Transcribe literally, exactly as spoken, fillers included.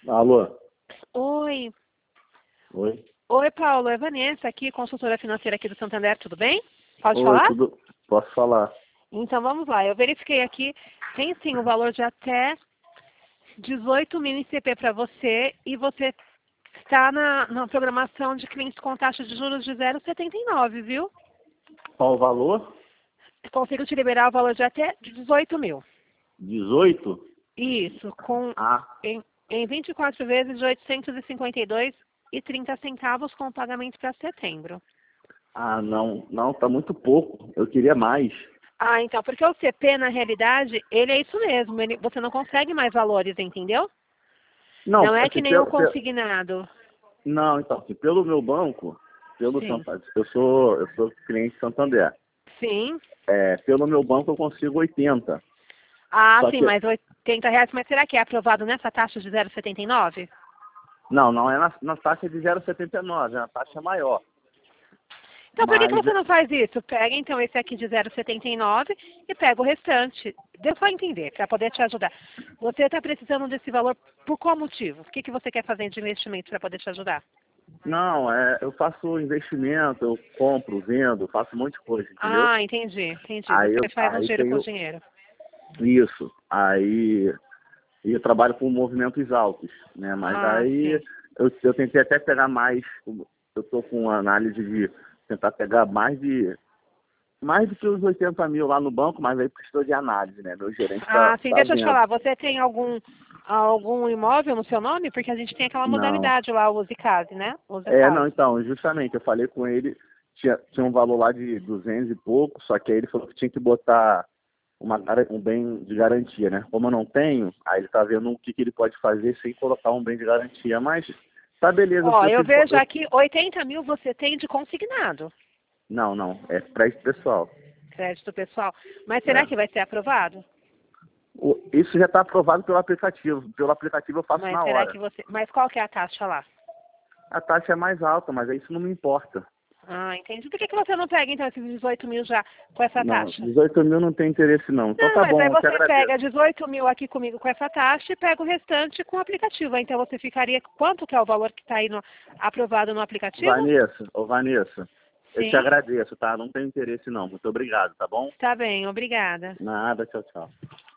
Alô? Oi. Oi? Oi, Paulo. É Vanessa aqui, consultora financeira aqui do Santander, tudo bem? Pode Oi, falar? tudo... Posso falar? Então vamos lá. Eu verifiquei aqui, tem sim o valor de até dezoito mil em C P para você e você está na, na programação de clientes com taxa de juros de zero vírgula setenta e nove, viu? Qual o valor? Consigo te liberar o valor de até dezoito mil. dezoito? Isso, com, Ah, em, em vinte e quatro vezes de oitocentos e cinquenta e dois e trinta centavos com pagamento para setembro. ah, não. Não, tá muito pouco. Eu queria mais. Ah, então, porque o C P, na realidade, ele é isso mesmo. Ele, você não consegue mais valores, entendeu? Não, Não é que assim, nem o pelo, pe- consignado. não, então, assim, pelo meu banco, pelo Sim. Santander, eu sou, eu sou cliente Santander. Sim. É, pelo meu banco eu consigo oitenta. Ah, Só sim, que, mas oitenta reais. Mas será que é aprovado nessa taxa de zero vírgula setenta e nove? não, não é na, na taxa de zero vírgula setenta e nove, é na taxa maior. Então, por que, que Mas, você não faz isso? Pega, então, esse aqui de zero vírgula setenta e nove e pega o restante. Deu só entender, para poder te ajudar. Você está precisando desse valor por qual motivo? O que, que você quer fazer de investimento para poder te ajudar? não, é, eu faço investimento, eu compro, vendo, faço um monte de coisa, entendeu? Ah, entendi, entendi. Aí Você eu, faz um aí giro com tenho dinheiro. isso. Aí e eu trabalho com movimentos altos, né? Mas Ah, aí sim. eu, eu tentei até pegar mais, eu tô com uma análise de tentar pegar mais de mais do que os oitenta mil lá no banco, mas aí precisou de análise, né? Meu gerente tá, Ah, sim, tá deixa eu te vendo. falar, você tem algum algum imóvel no seu nome? Porque a gente tem aquela Não. modalidade lá, o Usicase, né? O É, não, Usicase. então, justamente, eu falei com ele, tinha, tinha um valor lá de duzentos e pouco, só que aí ele falou que tinha que botar uma, gar- um bem de garantia, né? Como eu não tenho, aí ele tá vendo o que, que ele pode fazer sem colocar um bem de garantia. Mas tá beleza, Ó, eu eu fiz. vejo Eu, aqui oitenta mil você tem de consignado, não, não, é para esse pessoal. crédito pessoal. Mas será É. que vai ser aprovado? O- isso já está aprovado pelo aplicativo. Pelo aplicativo eu faço Mas na será hora. que você. Mas qual que é a taxa lá? A taxa é mais alta, mas aí isso não me importa. Ah, entendi. Por que, que você não pega então esses dezoito mil já com essa Não, taxa? dezoito mil não tem interesse não. Então Não, tá mas aí bom, eu te você agradeço. pega dezoito mil aqui comigo com essa taxa e pega o restante com o aplicativo. Então você ficaria. Quanto que é o valor que está aí no, aprovado no aplicativo? Vanessa, ô Vanessa, eu te Sim. agradeço, tá? Não tem interesse não. Muito obrigado, tá bom? Está bem, obrigada. Nada, tchau, tchau.